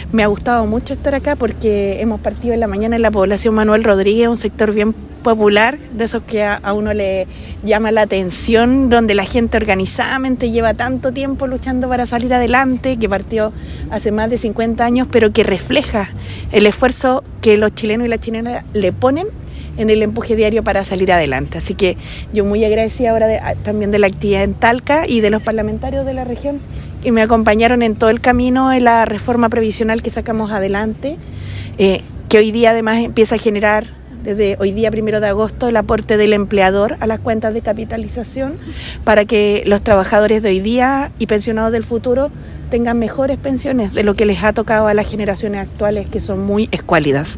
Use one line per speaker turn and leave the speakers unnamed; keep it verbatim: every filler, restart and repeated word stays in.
Me ha gustado mucho estar acá porque hemos partido en la mañana en la población Manuel Rodríguez, un sector bien popular, de esos que a, a uno le llama la atención, donde la gente organizadamente lleva tanto tiempo luchando para salir adelante, que partió hace más de cincuenta años, pero que refleja el esfuerzo que los chilenos y las chilenas le ponen en el empuje diario para salir adelante. Así que yo muy agradecida ahora de, también de la actividad en Talca y de los parlamentarios de la región que me acompañaron en todo el camino en la reforma previsional que sacamos adelante, eh, que hoy día además empieza a generar desde hoy día, primero de agosto, el aporte del empleador a las cuentas de capitalización para que los trabajadores de hoy día y pensionados del futuro tengan mejores pensiones de lo que les ha tocado a las generaciones actuales, que son muy escuálidas.